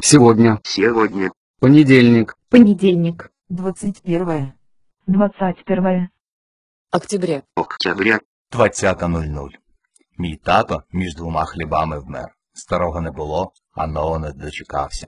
Сегодня. Понедельник. Понедельник. 21 Октября. 20:00. Мій тато між двома хлібами вмер. Старого не було, а нового не дочекався.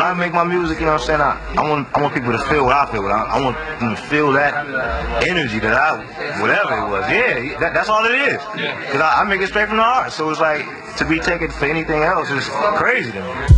I make my music, you know what I'm saying, I want people to feel what I feel. I want them to feel that energy that whatever it was. Yeah, that's all it is. Because I make it straight from the heart. So it's like, to be taken for anything else is crazy to me.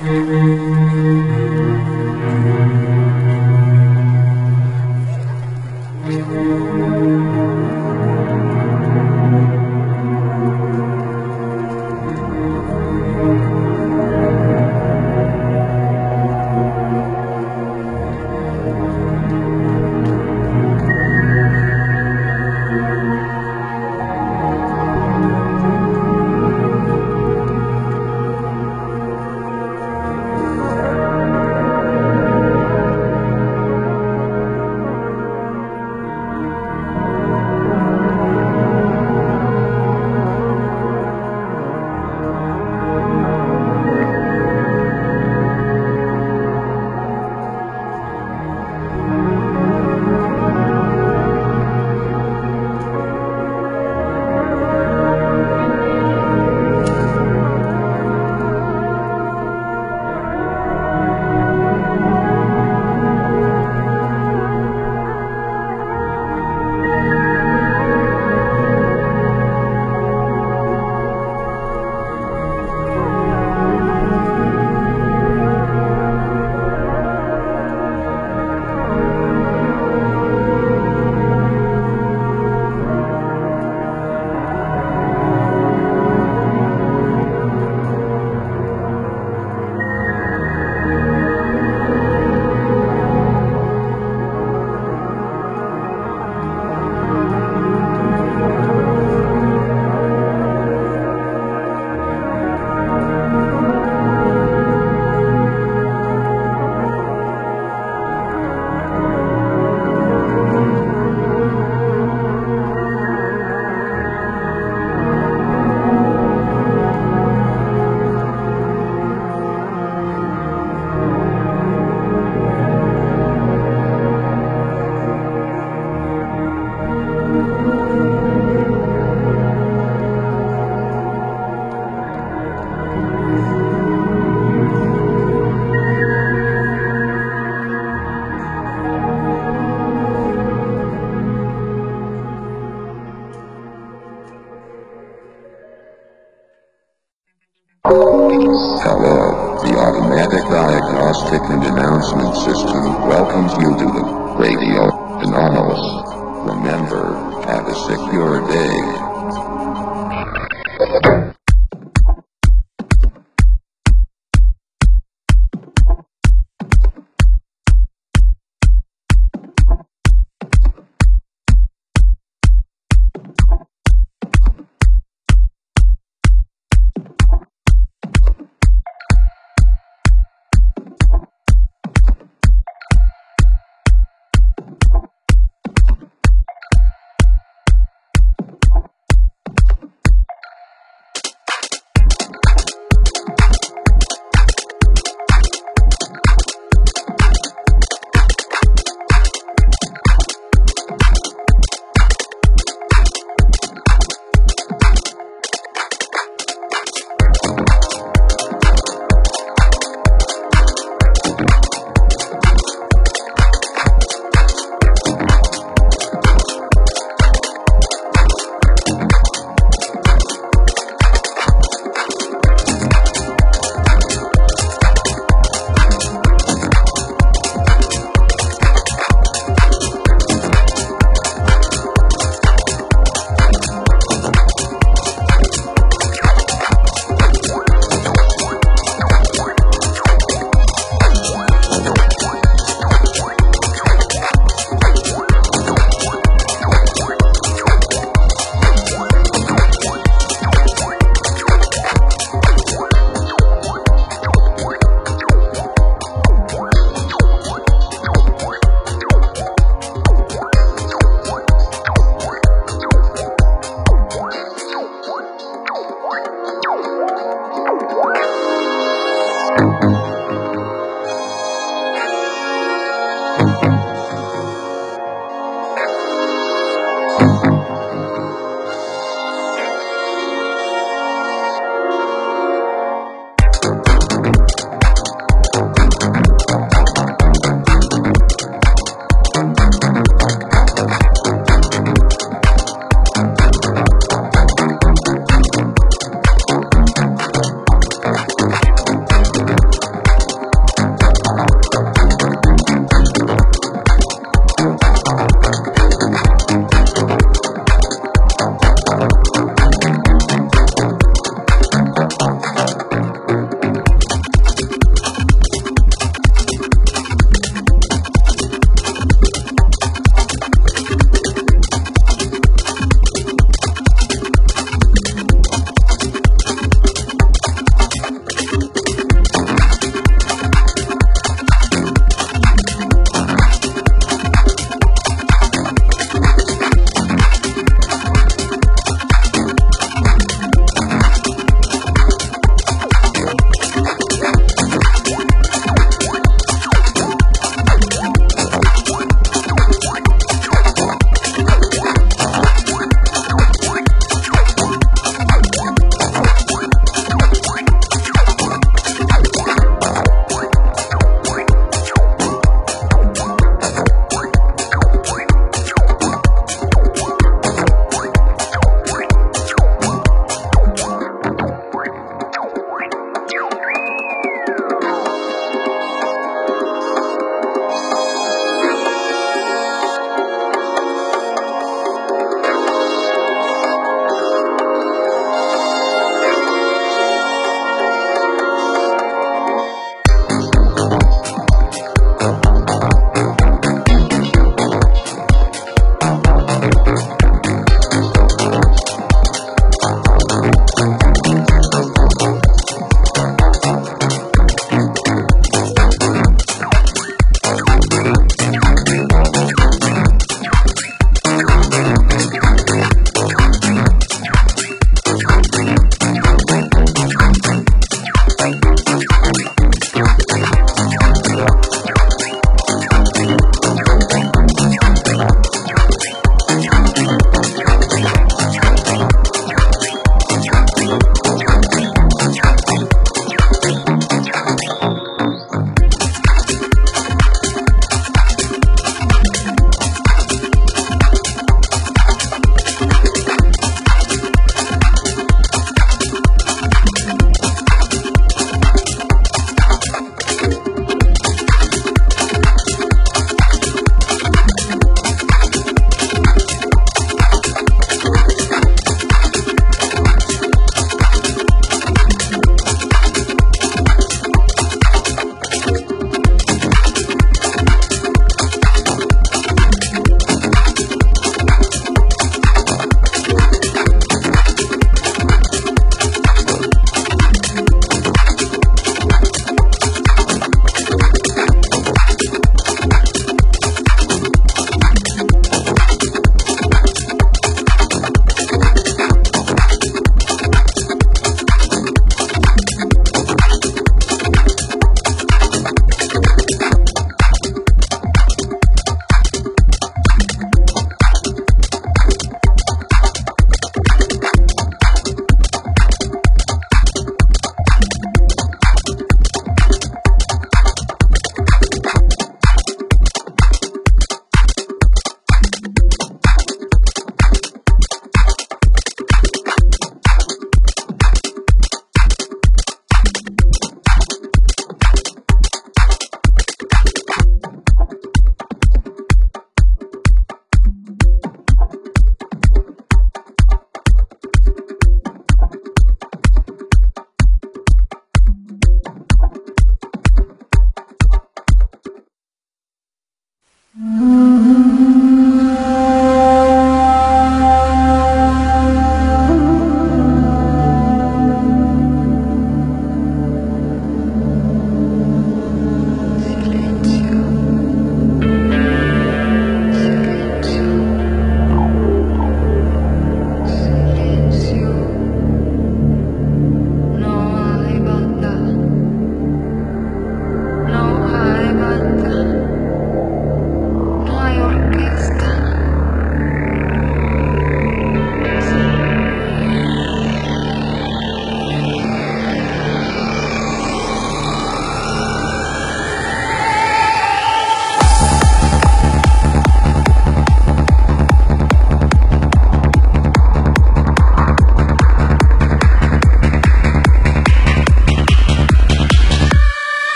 Hello, the Automatic Diagnostic and Announcement System welcomes you to the Radio Anomalous. Remember, have a secure day.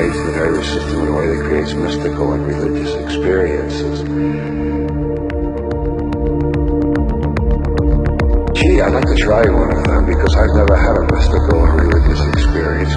penetrates the nervous system in a way that creates mystical and religious experiences. Gee, I'd like to try one of them because I've never had a mystical or religious experience.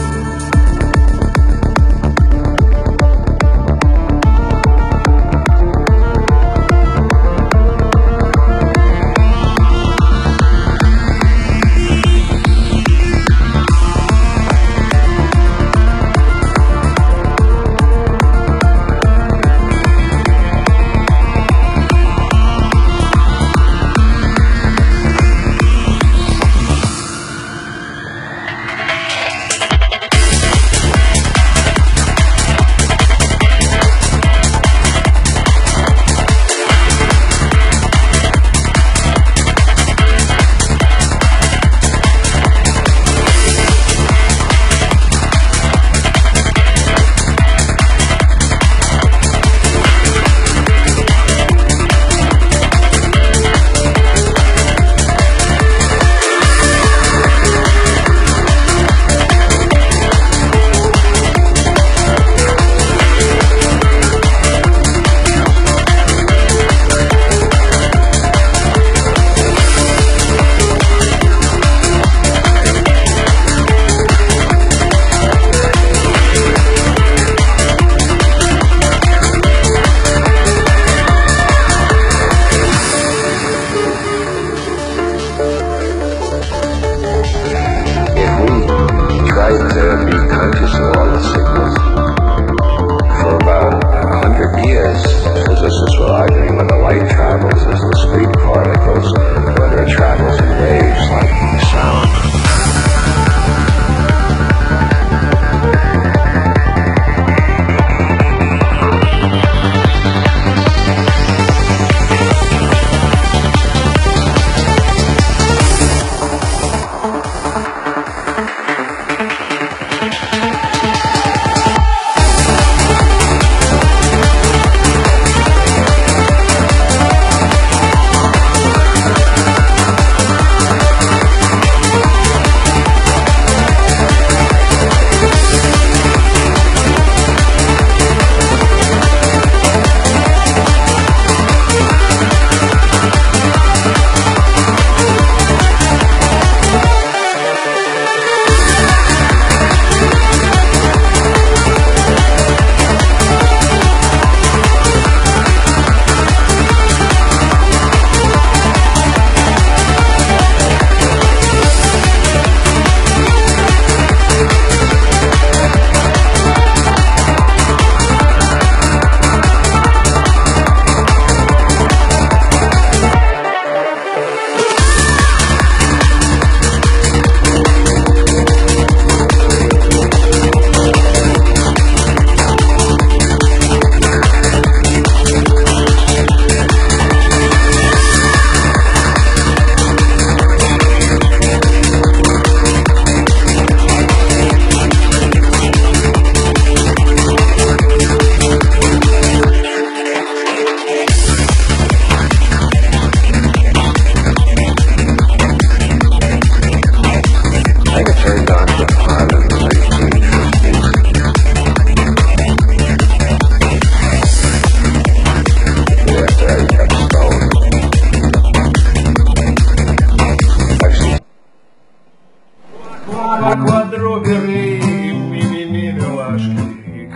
Квадроберы, ми-ми-ми, милашки.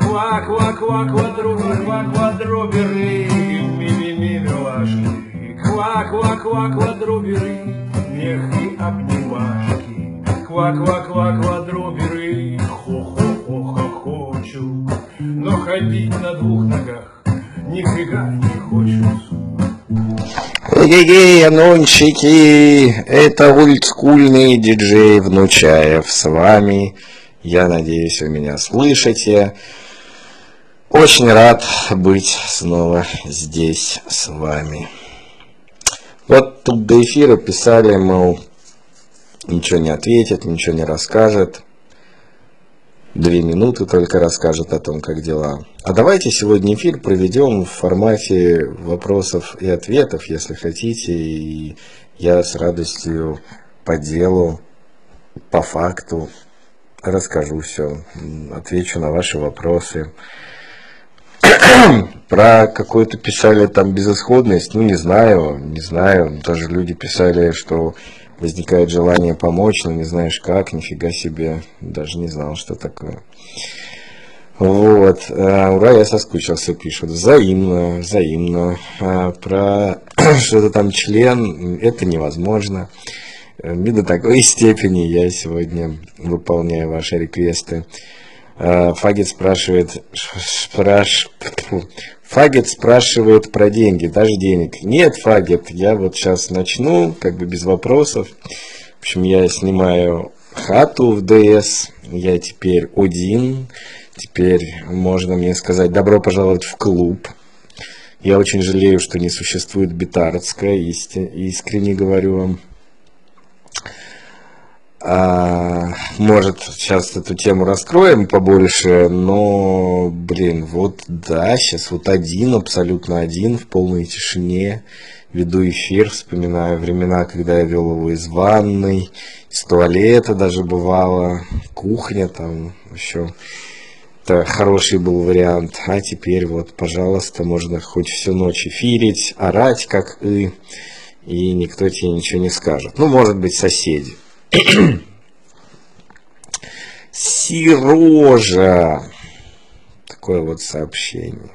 Квадроберы, ми-ми-ми, милашки. Квадроберы, мех и обнимашки. Квадроберы, хо-хо-хо-хо-хочу. Но ходить на двух ногах нифига не хочется. Эй, анонщики, это олдскульный диджей Внучаев с вами. Я надеюсь, вы меня слышите. Очень рад быть снова здесь с вами. Вот тут до эфира писали, мол, ничего не ответит, ничего не расскажет. 2 минуты только расскажет о том, как дела. А давайте сегодня эфир проведем в формате вопросов и ответов, если хотите. И я с радостью по делу, по факту расскажу все, отвечу на ваши вопросы. Про какую-то писали там безысходность, ну не знаю. Даже люди писали, что возникает желание помочь, но не знаешь как, нифига себе, даже не знал, что такое. Вот, ура, я соскучился, пишут. Взаимно. Про что-то там член, это невозможно. Не до такой степени я сегодня выполняю ваши реквесты. Фагет спрашивает про деньги, даже денег. Нет, Фагет, я вот сейчас начну, как бы без вопросов. В общем, я снимаю хату в ДС, я теперь один. Теперь можно мне сказать добро пожаловать в клуб. Я очень жалею, что не существует Битарская, искренне говорю вам. Может, сейчас эту тему раскроем побольше, но, вот да, сейчас вот абсолютно один, в полной тишине веду эфир, вспоминаю времена, когда я вел его из ванной, из туалета даже бывало, кухня там еще. Это хороший был вариант, а теперь вот, пожалуйста, можно хоть всю ночь эфирить, орать как и никто тебе ничего не скажет. Ну, может быть, соседи. Сережа. Такое вот сообщение.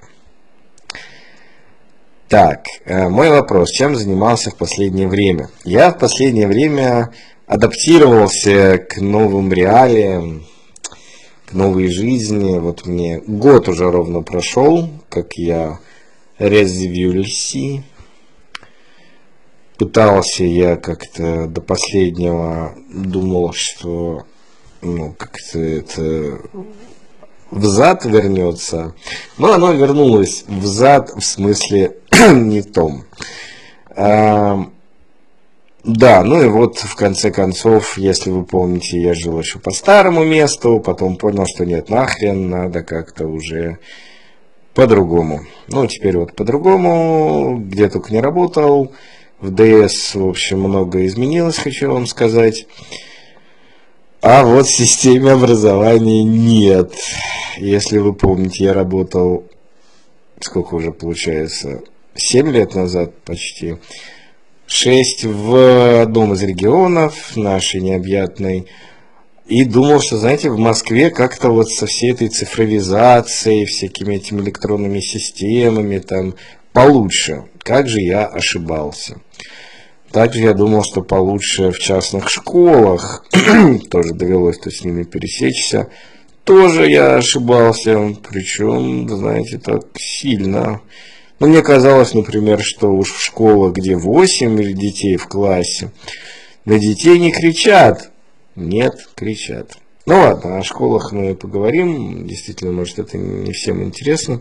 Так, мой вопрос. Чем занимался в последнее время? Я в последнее время адаптировался к новым реалиям, к новой жизни. Вот мне год уже ровно прошел, как я развелся. Пытался я как-то до последнего, думал, что как-то это взад вернется, но оно вернулось взад, в смысле не в том. Да, ну и вот в конце концов, если вы помните, я жил еще по старому месту, потом понял, что нет, нахрен, надо как-то уже по-другому. Ну, теперь вот по-другому, где только не работал. В ДС, в общем, многое изменилось, хочу вам сказать. А вот в системе образования нет. Если вы помните, я работал, сколько уже получается, 7 лет назад почти, 6 в одном из регионов нашей необъятной. И думал, что, знаете, в Москве как-то вот со всей этой цифровизацией, всякими этими электронными системами там получше. Как же я ошибался. Также я думал, что получше в частных школах. Тоже довелось с ними пересечься. Тоже я ошибался. Причем, знаете, так сильно. Но мне казалось, например, что уж в школах, где 8 детей в классе, на детей не кричат. Нет, кричат. Ну ладно, о школах мы поговорим. Действительно, может, это не всем интересно.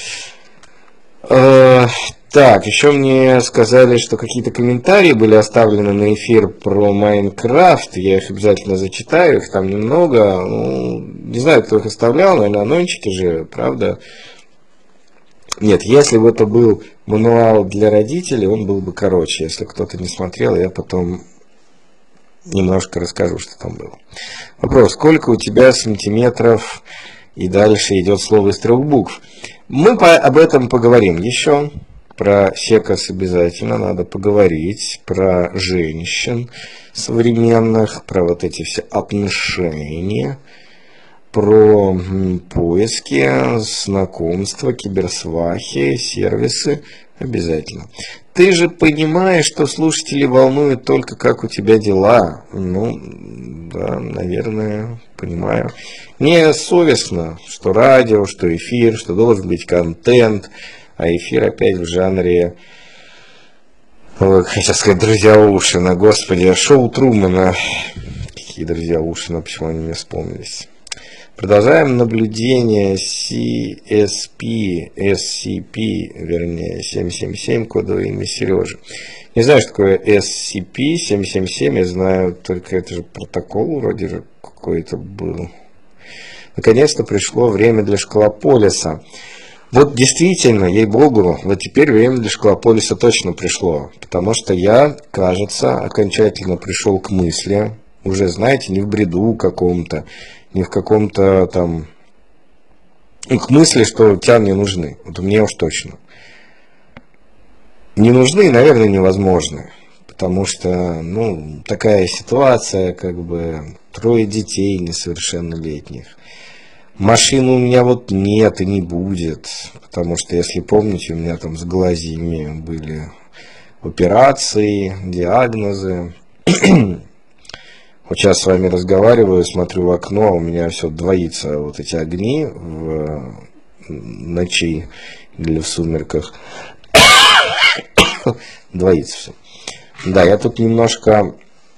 Так, еще мне сказали, что какие-то комментарии были оставлены на эфир про Майнкрафт. Я их обязательно зачитаю, их там немного. Ну, не знаю, кто их оставлял, наверное, анончики же, правда? Нет, если бы это был мануал для родителей, он был бы короче. Если кто-то не смотрел, я потом немножко расскажу, что там было. Вопрос, сколько у тебя сантиметров? И дальше идет слово из 3 букв. Мы об этом поговорим еще. Про секс обязательно надо поговорить. Про женщин современных. Про вот эти все отношения. Про поиски, знакомства, киберсвахи, сервисы. Обязательно. Ты же понимаешь, что слушатели волнуют только, как у тебя дела. Ну, да, наверное, понимаю. Мне совестно, что радио, что эфир, что должен быть контент, а эфир опять в жанре, хотел сказать, друзья Оушена, господи, шоу Трумана. Какие друзья Оушена, почему они мне вспомнились? Продолжаем наблюдение SCP, вернее, 777, кодовое имя Сережи. Не знаю, что такое SCP-777, я знаю, только это же протокол вроде же какой-то был. Наконец-то пришло время для Школополиса. Вот действительно, ей-богу, вот теперь время для Школополиса точно пришло. Потому что я, кажется, окончательно пришел к мысли, уже, знаете, не в бреду каком-то, не в каком-то там, к мысли, что тебя не нужны. Вот мне уж точно. Не нужны, наверное, невозможны. Потому что, такая ситуация, как бы, 3 детей несовершеннолетних. Машины у меня вот нет и не будет. Потому что, если помните, у меня там с глазьями были операции, диагнозы. Вот сейчас с вами разговариваю, смотрю в окно, у меня все двоится, вот эти огни в ночи или в сумерках. Двоится все. Да, я тут немножко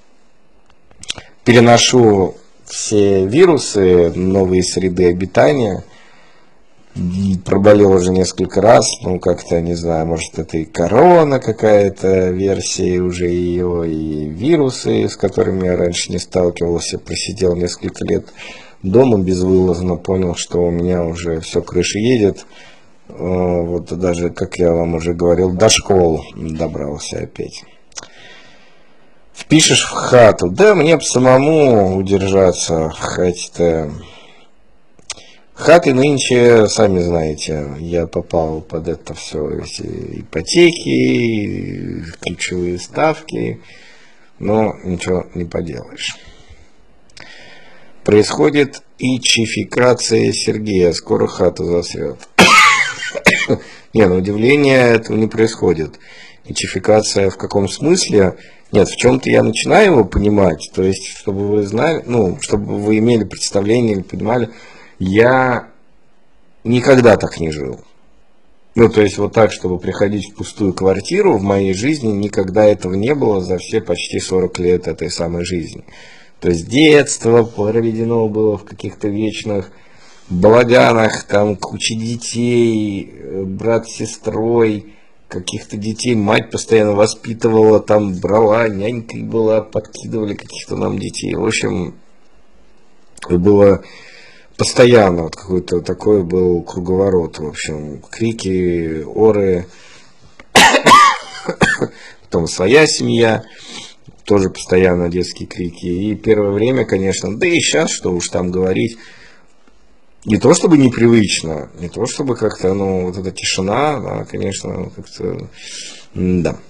переношу все вирусы, новые среды обитания. Проболел уже несколько раз, как-то, не знаю, может это и корона какая-то версия уже ее, и вирусы, с которыми я раньше не сталкивался. Просидел несколько лет дома безвылазно, понял, что у меня уже все, крыша едет. Вот даже, как я вам уже говорил, до школы добрался опять. Впишешь в хату. Да, мне бы самому удержаться в хате-то. Хаты нынче, сами знаете, я попал под это все, эти ипотеки, ключевые ставки, но ничего не поделаешь. Происходит ичификация Сергея, скоро хату засрет. Не, на удивление этого не происходит. Ичификация в каком смысле? Нет, в чем-то я начинаю его понимать, то есть, чтобы вы знали, чтобы вы имели представление или понимали, я никогда так не жил. То есть, вот так, чтобы приходить в пустую квартиру, в моей жизни никогда этого не было за все почти 40 лет этой самой жизни. То есть, детство проведено было в каких-то вечных балаганах, там куча детей, брат с сестрой, каких-то детей мать постоянно воспитывала, там брала, нянькой была, подкидывали каких-то нам детей. В общем, было постоянно вот какой-то такой был круговорот. В общем, крики, оры, потом своя семья, тоже постоянно детские крики. И первое время, конечно, да и сейчас, что уж там говорить, не то чтобы непривычно, не то чтобы как-то, вот эта тишина, да, конечно, как-то, да.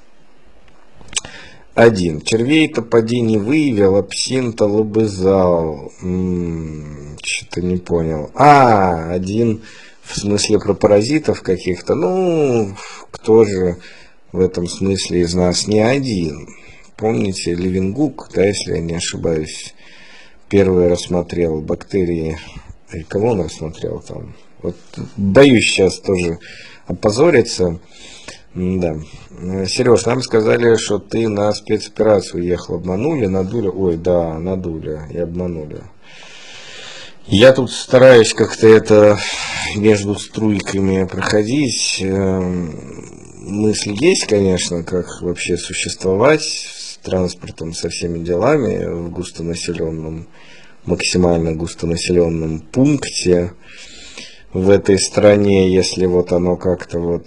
1. Червей-то поди не выявил, а псин-то лобызал. Что-то не понял. 1 в смысле про паразитов каких-то. Кто же в этом смысле из нас не один? Помните, Левингук, да, если я не ошибаюсь, первый рассмотрел бактерии. И кого он рассмотрел там? Вот боюсь сейчас тоже опозориться. Да. Сереж, нам сказали, что ты на спецоперацию ехал. Обманули, надули? Ой, да, надули и обманули. Я тут стараюсь как-то это между струйками проходить. Мысль есть, конечно, как вообще существовать с транспортом, со всеми делами в густонаселенном, максимально густонаселенном пункте в этой стране, если вот оно как-то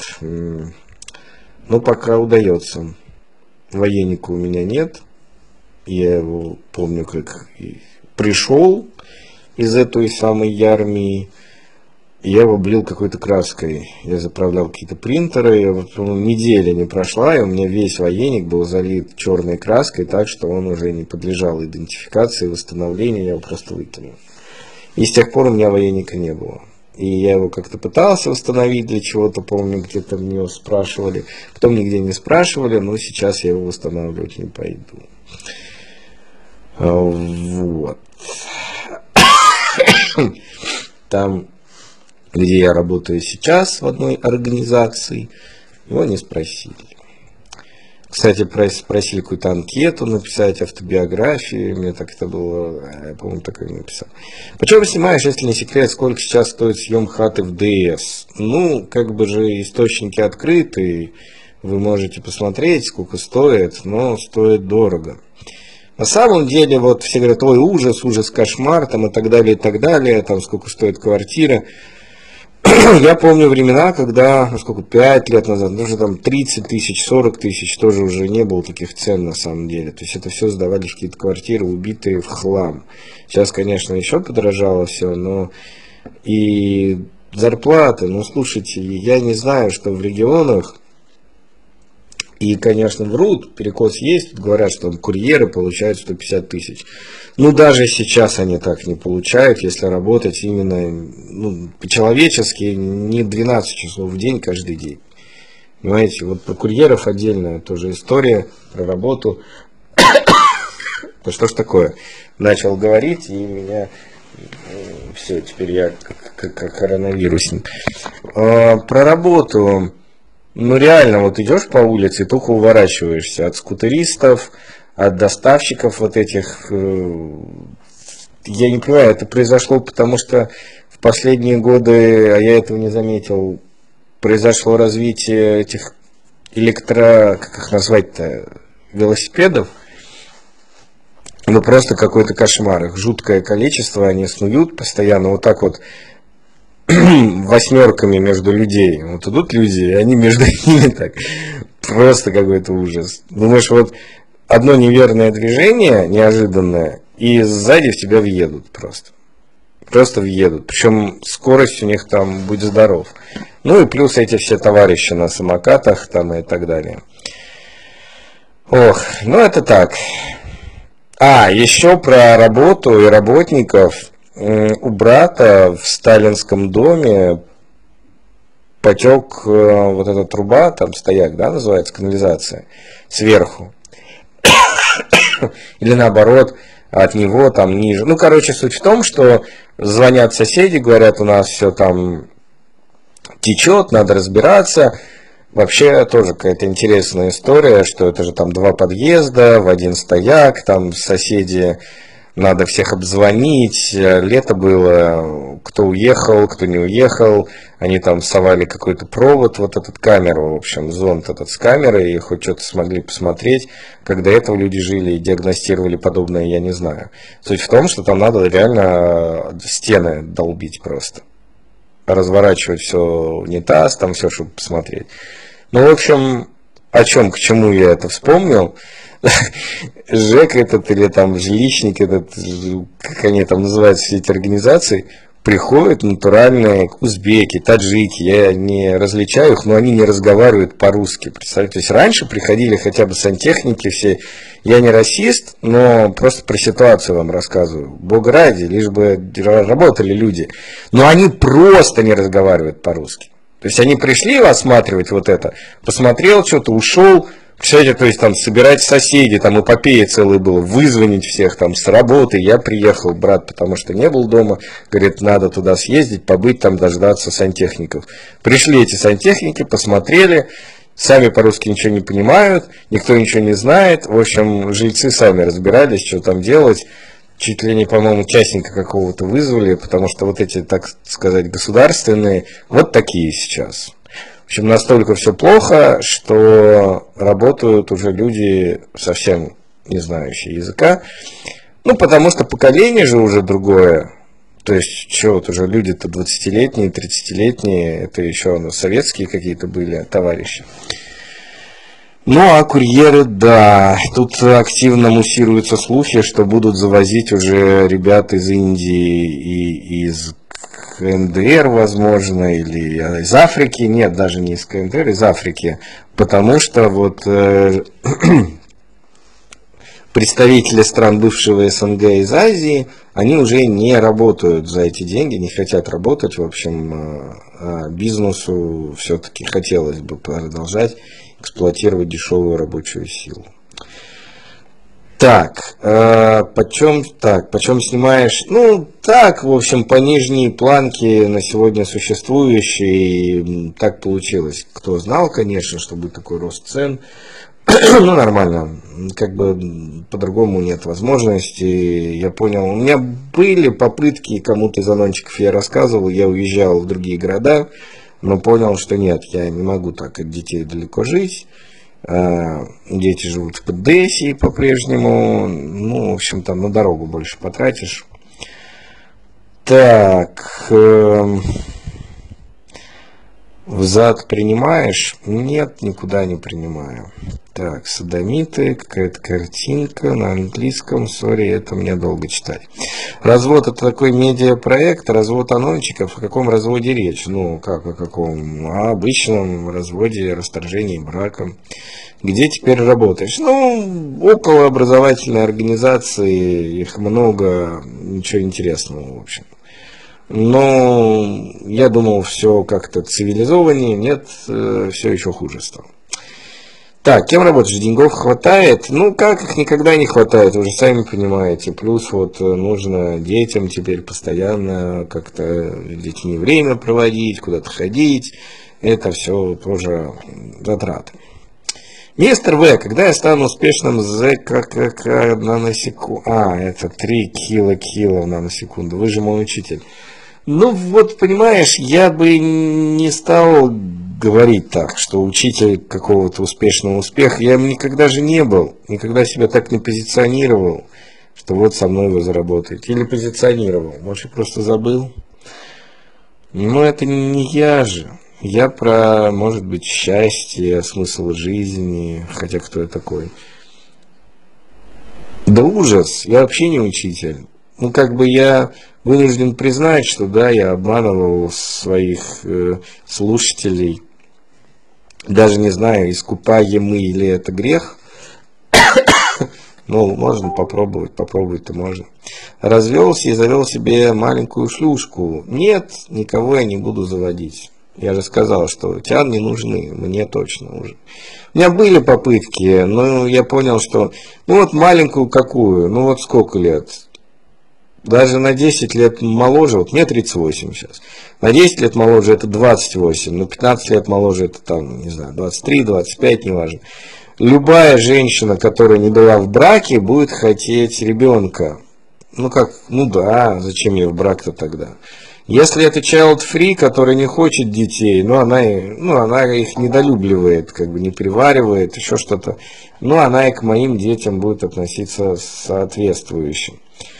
пока удается. Военника у меня нет. Я его помню, как пришел из этой самой армии. Я его облил какой-то краской. Я заправлял какие-то принтеры. Неделя не прошла, и у меня весь военник был залит черной краской, так что он уже не подлежал идентификации, восстановлению. Я его просто выкинул. И с тех пор у меня военника не было. И я его как-то пытался восстановить для чего-то, помню, где-то меня спрашивали. Потом нигде не спрашивали, но сейчас я его восстанавливать не пойду. Вот. Там, где я работаю сейчас, в одной организации, его не спросили. Кстати, спросили какую-то анкету написать, автобиографию, мне так это было, я, по-моему, такое не написал. Почему снимаешь, если не секрет, сколько сейчас стоит съем хаты в ДС? Как бы же источники открыты, вы можете посмотреть, сколько стоит, но стоит дорого. На самом деле, все говорят, ой, ужас, кошмар, там, и так далее, там, сколько стоит квартира. Я помню времена, когда, сколько, 5 лет назад, даже там 30 тысяч, 40 тысяч, тоже уже не было таких цен на самом деле. То есть это все сдавали в какие-то квартиры, убитые в хлам. Сейчас, конечно, еще подорожало все, но и зарплаты, ну, слушайте, я не знаю, что в регионах, и, конечно, врут, перекос есть, говорят, что курьеры получают 150 тысяч. Ну, даже сейчас они так не получают, если работать именно, ну, по-человечески, не 12 часов в день каждый день. Понимаете, вот про курьеров отдельная тоже история, про работу. Да что ж такое? Начал говорить, и меня... Все, теперь я как коронавирусник. Про работу... Ну, реально, вот идешь по улице и только уворачиваешься от скутеристов, от доставщиков вот этих. Я не понимаю, это произошло потому, что в последние годы, а я этого не заметил, произошло развитие этих как их назвать-то, велосипедов. Ну, просто какой-то кошмар. Их жуткое количество, они снуют постоянно вот так вот, восьмерками между людей. Вот идут люди, и они между ними так. Просто какой-то ужас. Думаешь, вот одно неверное движение, неожиданное, и сзади в тебя въедут просто. Просто въедут. Причем скорость у них там, будь здоров. Ну и плюс эти все товарищи на самокатах там и так далее. Ох, ну это так. Еще про работу и работников. У брата в сталинском доме потек вот эта труба, там стояк, да, называется, канализация, сверху. Или наоборот, от него там ниже. Ну, короче, суть в том, что звонят соседи, говорят, у нас все там течет, надо разбираться. Вообще тоже какая-то интересная история, что это же там 2 подъезда, в один стояк, там соседи... Надо всех обзвонить, лето было, кто уехал, кто не уехал, они там совали какой-то провод, вот этот камеру, в общем, зонд этот с камерой, и хоть что-то смогли посмотреть, как до этого люди жили и диагностировали подобное, я не знаю. Суть в том, что там надо реально стены долбить просто, разворачивать все в унитаз, там все, чтобы посмотреть. Ну, в общем, к чему я это вспомнил? ЖЭК этот или там жилищник этот, как они там называются, все эти организации, приходят натуральные узбеки, таджики, я не различаю их, но они не разговаривают по-русски, представляете, то есть раньше приходили хотя бы сантехники все, я не расист, но просто про ситуацию вам рассказываю, бога ради, лишь бы работали люди, но они просто не разговаривают по-русски, то есть они пришли осматривать вот это, посмотрел что-то, ушел. Представляете, то есть там собирать соседей, там эпопея целая была, вызвонить всех там с работы. Я приехал, брат, потому что не был дома, говорит, надо туда съездить, побыть там, дождаться сантехников. Пришли эти сантехники, посмотрели, сами по-русски ничего не понимают, никто ничего не знает. В общем, жильцы сами разбирались, что там делать. Чуть ли не, по-моему, частника какого-то вызвали, потому что вот эти, так сказать, государственные, вот такие сейчас. В общем, настолько все плохо, что работают уже люди совсем не знающие языка. Ну, потому что поколение же уже другое. То есть, что вот уже люди-то 20-летние, 30-летние, это еще советские какие-то были товарищи. Ну, а курьеры, да, тут активно муссируются слухи, что будут завозить уже ребят из Индии и из КНДР, возможно, или из Африки, нет, даже не из КНДР, из Африки, потому что вот представители стран бывшего СНГ из Азии, они уже не работают за эти деньги, не хотят работать, в общем, бизнесу все-таки хотелось бы продолжать эксплуатировать дешевую рабочую силу. Так, почем снимаешь? Ну, так, в общем, по нижней планке на сегодня существующей, так получилось. Кто знал, конечно, что будет такой рост цен. Ну, нормально, как бы по-другому нет возможности. Я понял, у меня были попытки, кому-то из анончиков я рассказывал, я уезжал в другие города, но понял, что нет, я не могу так от детей далеко жить. Дети живут в Поддесии по-прежнему. Ну, в общем, там на дорогу больше потратишь. Так. Взад принимаешь? Нет, никуда не принимаю. Так, содомиты, какая-то картинка на английском. Сори, это мне долго читать. Развод — это такой медиапроект, развод анончиков. О каком разводе речь? Ну, как о каком? О обычном разводе, расторжении брака. Где теперь работаешь? Ну, около образовательной организации, их много, ничего интересного, в общем. Но я думал, все как-то цивилизованнее, нет, все еще хуже стало. Так, кем работаешь? Деньгов хватает? Ну, как их никогда не хватает, вы же сами понимаете. Плюс вот нужно детям теперь постоянно как-то с детьми время проводить, куда-то ходить. Это все тоже затраты. Мистер В, когда я стану успешным ЗКК наносекунду? Это 3 кило в наносекунду. Вы же мой учитель. Ну вот, понимаешь, я бы не стал говорить так, что учитель какого-то успешного успеха. Я им никогда же не был, никогда себя так не позиционировал, что вот со мной вы заработаете. Или позиционировал, может, я просто забыл. Но это не я же. Я про, может быть, счастье, смысл жизни, хотя кто я такой. Да ужас, я вообще не учитель. Ну, как бы я вынужден признать, что да, я обманывал своих слушателей. Даже не знаю, искупаемый ли это грех. Ну, можно попробовать, попробовать-то можно. Развелся и завел себе маленькую шлюшку. Нет, никого я не буду заводить. Я же сказал, что тян не нужны, мне точно уже. У меня были попытки, но я понял, что, ну вот маленькую какую, ну вот сколько лет? Даже на 10 лет моложе, вот мне 38 сейчас, на 10 лет моложе это 28, на 15 лет моложе это там, не знаю, 23, 25, неважно. Любая женщина, которая не была в браке, будет хотеть ребенка. Ну как, ну да, зачем ей в брак-то тогда? Если это child-free, который не хочет детей, она их недолюбливает, как бы не переваривает, еще что-то, она и к моим детям будет относиться соответствующе.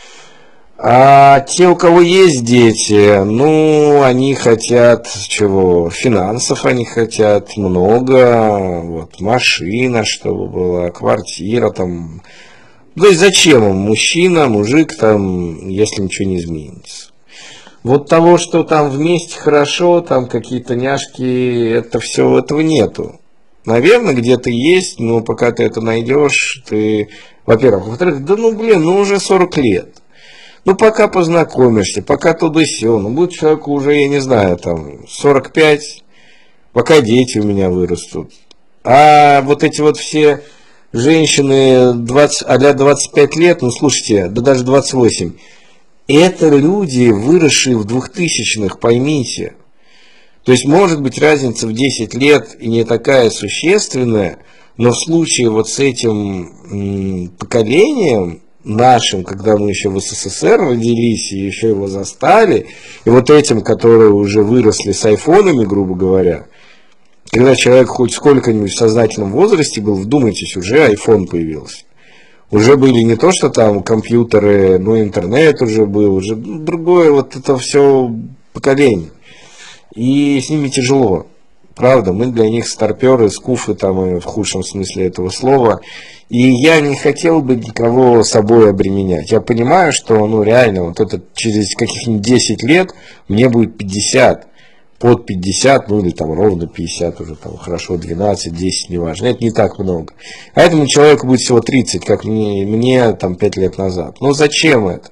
А те, у кого есть дети, они хотят чего? Финансов они хотят много, вот, машина, чтобы была, квартира там. То есть зачем им мужчина, мужик там, если ничего не изменится? Вот того, что там вместе хорошо, там какие-то няшки, это все, этого нету. Наверное, где-то есть, но пока ты это найдешь, ты, во-первых, во-вторых, уже 40 лет. Пока познакомишься, пока туда-сё, будет человеку уже, я не знаю, там, 45, пока дети у меня вырастут. А вот эти вот все женщины а-ля 25 лет, слушайте, да даже 28, это люди, выросшие в 2000-х, поймите. То есть, может быть, разница в 10 лет и не такая существенная, но в случае вот с этим поколением нашим, когда мы еще в СССР родились и еще его застали, и вот этим, которые уже выросли с айфонами, грубо говоря, когда человек хоть сколько-нибудь в сознательном возрасте был, вдумайтесь, уже айфон появился. Уже были не то, что там компьютеры, интернет уже был, уже другое вот это все поколение. И с ними тяжело. Правда, мы для них старперы, скуфы там в худшем смысле этого слова. И я не хотел бы никого собой обременять. Я понимаю, что реально вот это через каких-нибудь 10 лет мне будет 50. Под 50, или там ровно 50 уже, там хорошо, 12, 10, неважно. Это не так много. А этому человеку будет всего 30, как мне там 5 лет назад. Зачем это?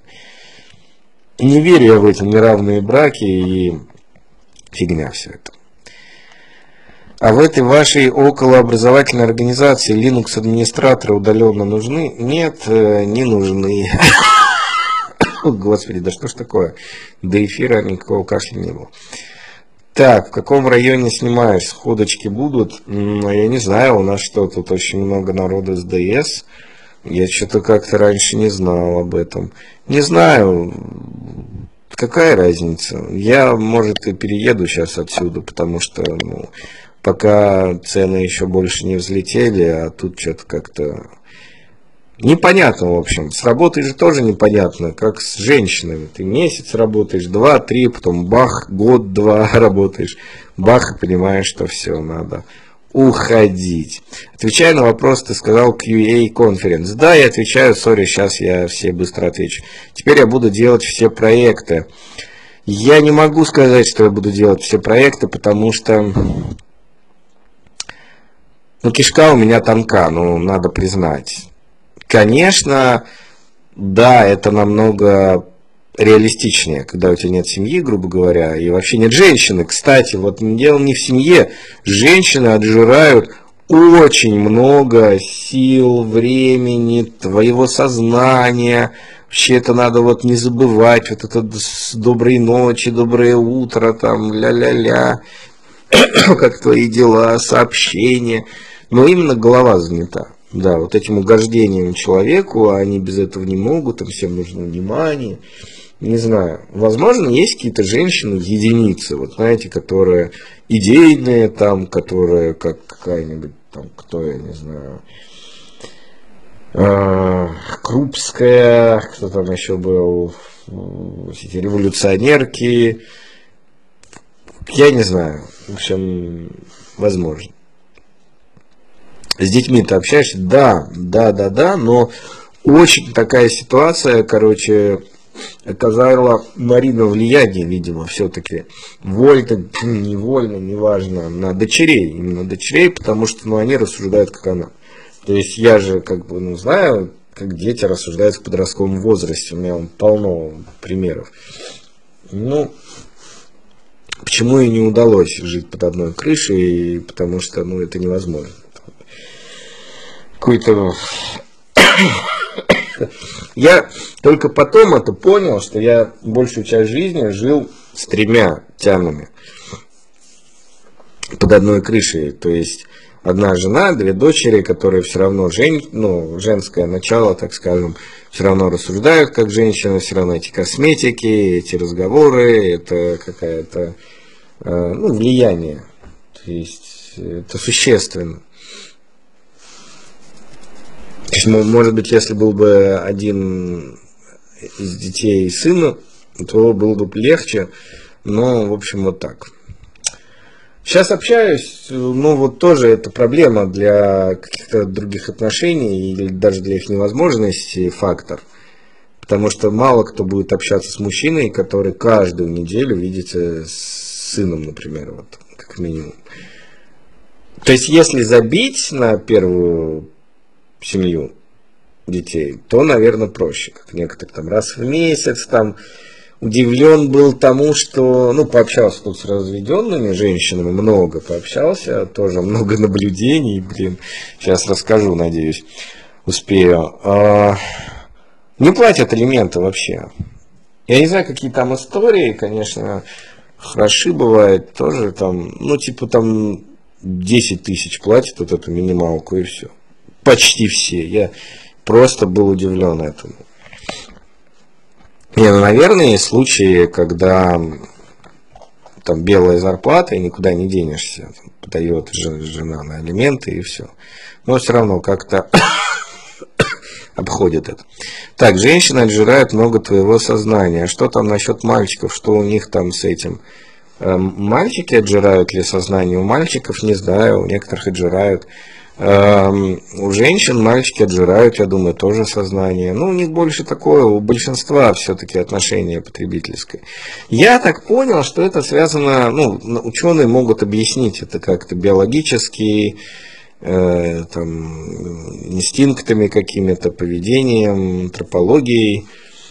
И не верю я в эти неравные браки и фигня все это. А в этой вашей околообразовательной организации Linux-администраторы удаленно нужны? Нет, не нужны. Господи, да что ж такое? До эфира никакого кашля не было. Так, в каком районе снимаешь? Сходочки будут? Я не знаю, у нас что, тут очень много народу с ДС. Я что-то как-то раньше не знал об этом. Не знаю, какая разница? Я, может, и перееду сейчас отсюда, потому что, пока цены еще больше не взлетели, а тут что-то как-то Непонятно, в общем. С работой же тоже непонятно, как с женщинами. Ты месяц работаешь, 2-3, потом бах, год-два работаешь. Бах, и понимаешь, что все, надо уходить. Отвечая на вопрос, ты сказал QA Conference. Да, я отвечаю, сори, сейчас я все быстро отвечу. Теперь я буду делать все проекты. Я не могу сказать, что я буду делать все проекты, потому что кишка у меня тонка, надо признать. Конечно, да, это намного реалистичнее, когда у тебя нет семьи, грубо говоря, и вообще нет женщины. Кстати, вот дело не в семье. Женщины отжирают очень много сил, времени, твоего сознания. Вообще это надо вот не забывать, вот это доброй ночи, доброе утро, там, ля-ля-ля, как твои дела, сообщения. Но именно голова занята. Да, вот этим угождением человеку, а они без этого не могут, им всем нужно внимание. Не знаю, возможно, есть какие-то женщины, единицы, вот знаете, которые идейные, там, которые, как какая-нибудь, там, кто, я не знаю, Крупская, кто там еще был, эти революционерки, я не знаю, в общем, возможно. С детьми ты общаешься? Да, но очень такая ситуация, короче, оказала Марина влияние, видимо, все-таки вольно, невольно, неважно, на дочерей, именно дочерей, потому что, они рассуждают, как она. То есть я же, знаю, как дети рассуждают в подростковом возрасте, у меня полно примеров. Почему и не удалось жить под одной крышей, потому что, это невозможно. Какой-то... Я только потом это понял, что я большую часть жизни жил с 3 тянами под одной крышей. То есть одна жена, 2 дочери, которые все равно женское начало, так скажем, все равно рассуждают как женщина, все равно эти косметики, эти разговоры, это какая-то влияние. То есть это существенно. Может быть, если был бы один из детей сына, то было бы легче, но, в общем, вот так. Сейчас общаюсь, тоже это проблема для каких-то других отношений или даже для их невозможности фактор. Потому что мало кто будет общаться с мужчиной, который каждую неделю видится с сыном, например, вот, как минимум. То есть, если забить на первую семью детей, то, наверное, проще, как некоторые там раз в месяц, там удивлен был тому, что, пообщался тут с разведенными женщинами, много пообщался, тоже много наблюдений, сейчас расскажу, надеюсь, успею. Не платят алименты вообще. Я не знаю, какие там истории, конечно, хороши бывают, тоже там, 10 тысяч платят вот эту минималку и все. Почти все. Я просто был удивлен этому. Наверное, есть случаи, когда там белая зарплата и никуда не денешься. Подает жена на алименты и все. Но все равно как-то обходит это. Так, женщины отжирают много твоего сознания. Что там насчет мальчиков? Что у них там с этим? Мальчики отжирают ли сознание? У мальчиков не знаю, у некоторых отжирают. У женщин мальчики отжирают, я думаю, тоже сознание. У них больше такое, у большинства все-таки отношение потребительское. Я так понял, что это связано, ученые могут объяснить это как-то биологически, инстинктами какими-то, поведением, антропологией.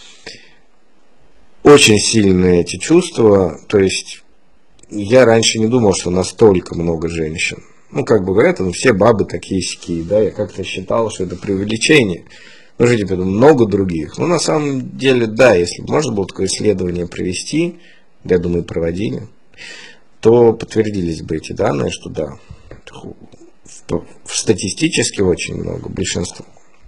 Очень сильные эти чувства, то есть я раньше не думал, что настолько много женщин. Говорят, все бабы такие-сякие, да, я как-то считал, что это преувеличение. Много других. На самом деле, да, если бы можно было такое исследование провести, я думаю, проводили, то подтвердились бы эти данные, что да, статистически очень много, большинство.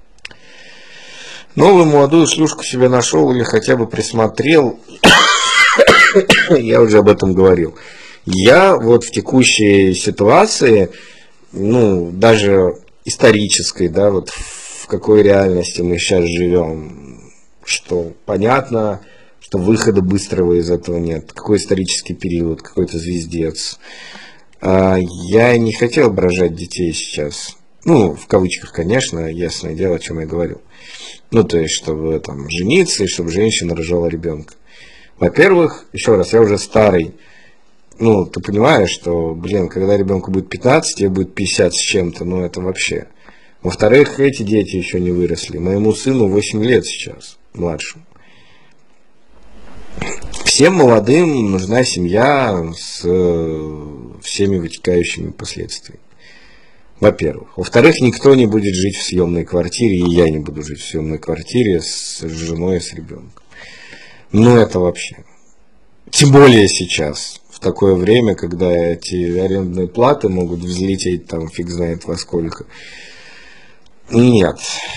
Новую молодую шлюшку себе нашел или хотя бы присмотрел, я уже об этом говорил. Я вот в текущей ситуации, даже исторической, да, вот в какой реальности мы сейчас живем, что понятно, что выхода быстрого из этого нет, какой исторический период, какой-то звездец. Я не хотел бы рожать детей сейчас. Ну, в кавычках, конечно, ясное дело, о чем я говорил. Ну, то есть, чтобы там жениться, и чтобы женщина рожала ребенка. Во-первых, еще раз, я уже старый. Ну, ты понимаешь, что, когда ребенку будет 15, тебе будет 50 с чем-то, ну, это вообще. Во-вторых, эти дети еще не выросли. Моему сыну 8 лет сейчас, младшему. Всем молодым нужна семья с всеми вытекающими последствиями. Во-первых. Во-вторых, никто не будет жить в съемной квартире, и я не буду жить в съемной квартире с женой и с ребенком. Ну, это вообще. Тем более сейчас, в такое время, когда эти арендные платы могут взлететь там фиг знает во сколько. Нет.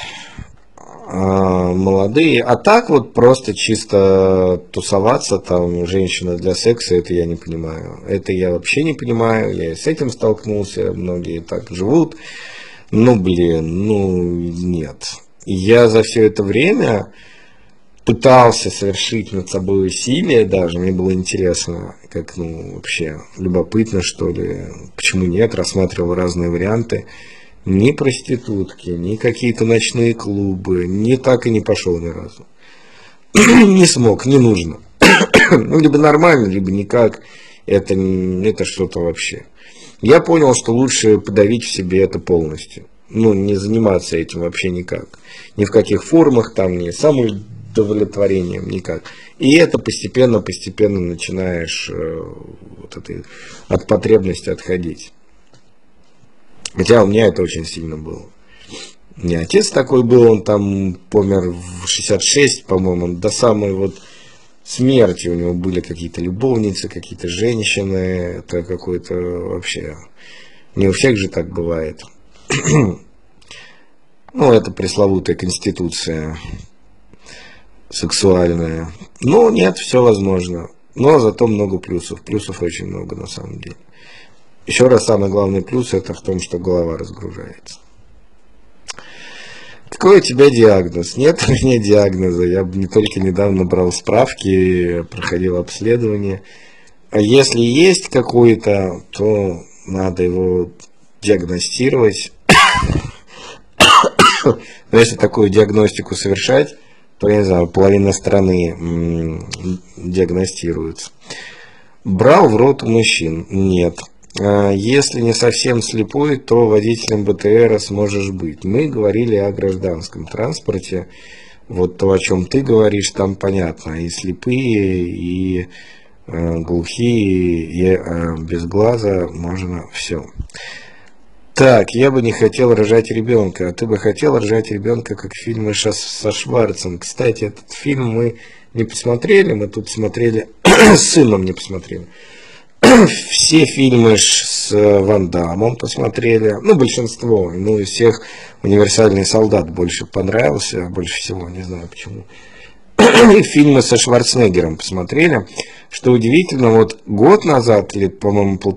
Молодые. А так вот просто чисто тусоваться, там, женщина для секса, это я не понимаю. Это я вообще не понимаю. Я и с этим столкнулся. Многие так живут. Ну, нет. Я за все это время пытался совершить над собой усилия даже. Мне было интересно, как, вообще любопытно, что ли. Почему нет? Рассматривал разные варианты. Ни проститутки, ни какие-то ночные клубы, ни так и не пошел ни разу. Не смог, не нужно. Ну, либо нормально, либо никак. Это что-то вообще. Я понял, что лучше подавить в себе это полностью. Ну, не заниматься этим вообще никак. Ни в каких формах, там, ни самоудовлетворением, никак. И это постепенно начинаешь от потребности отходить. Хотя у меня это очень сильно было. У меня отец такой был, он там помер в 66, по-моему, до самой вот смерти. У него были какие-то любовницы, какие-то женщины. Это какой-то вообще... Не у всех же так бывает. Ну, это пресловутая конституция сексуальная. Но нет, все возможно. Но зато много плюсов. Плюсов очень много на самом деле. Еще раз, самый главный плюс это в том, что голова разгружается. Какой у тебя диагноз? Нет у меня диагноза. Я не только недавно брал справки, проходил обследование. А если есть какой-то, то надо его диагностировать. Но если такую диагностику совершать, то, я не знаю, половина страны диагностируется. Брал в рот у мужчин? Нет. Если не совсем слепой, то водителем БТРа сможешь быть. Мы говорили о гражданском транспорте. Вот то, о чем ты говоришь, там понятно. И слепые, и глухие, и без глаза можно все. Так, я бы не хотел рожать ребенка. А ты бы хотел рожать ребенка, как в фильме со Шварцем. Кстати, этот фильм мы не посмотрели. Мы тут смотрели, с сыном не посмотрели. Все фильмы с Ван Даммом посмотрели, ну, большинство, ну, из всех «Универсальный солдат» больше понравился, больше всего, не знаю почему. И фильмы со Шварценеггером посмотрели, что удивительно, вот год назад, или, по-моему,